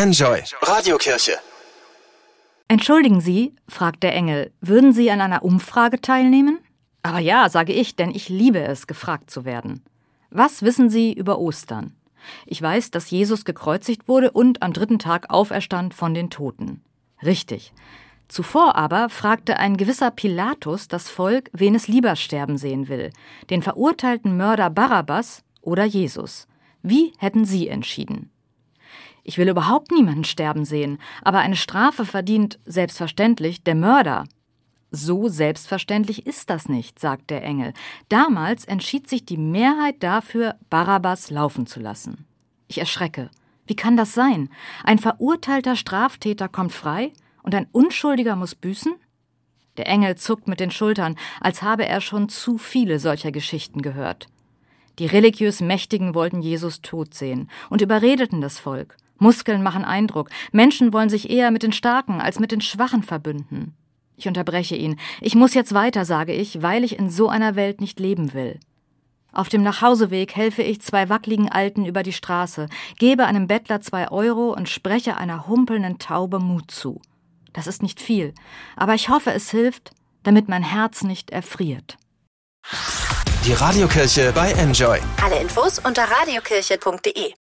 Enjoy Radiokirche. Entschuldigen Sie, fragt der Engel, würden Sie an einer Umfrage teilnehmen? Aber ja, sage ich, denn ich liebe es, gefragt zu werden. Was wissen Sie über Ostern? Ich weiß, dass Jesus gekreuzigt wurde und am 3. Tag auferstand von den Toten. Richtig. Zuvor aber fragte ein gewisser Pilatus das Volk, wen es lieber sterben sehen will, den verurteilten Mörder Barabbas oder Jesus. Wie hätten Sie entschieden? Ich will überhaupt niemanden sterben sehen, aber eine Strafe verdient, selbstverständlich, der Mörder. So selbstverständlich ist das nicht, sagt der Engel. Damals entschied sich die Mehrheit dafür, Barabbas laufen zu lassen. Ich erschrecke. Wie kann das sein? Ein verurteilter Straftäter kommt frei und ein Unschuldiger muss büßen? Der Engel zuckt mit den Schultern, als habe er schon zu viele solcher Geschichten gehört. Die religiös Mächtigen wollten Jesus tot sehen und überredeten das Volk. Muskeln machen Eindruck. Menschen wollen sich eher mit den Starken als mit den Schwachen verbünden. Ich unterbreche ihn. Ich muss jetzt weiter, sage ich, weil ich in so einer Welt nicht leben will. Auf dem Nachhauseweg helfe ich 2 wackligen Alten über die Straße, gebe einem Bettler 2 Euro und spreche einer humpelnden Taube Mut zu. Das ist nicht viel, aber ich hoffe, es hilft, damit mein Herz nicht erfriert. Die Radiokirche bei Enjoy. Alle Infos unter radiokirche.de.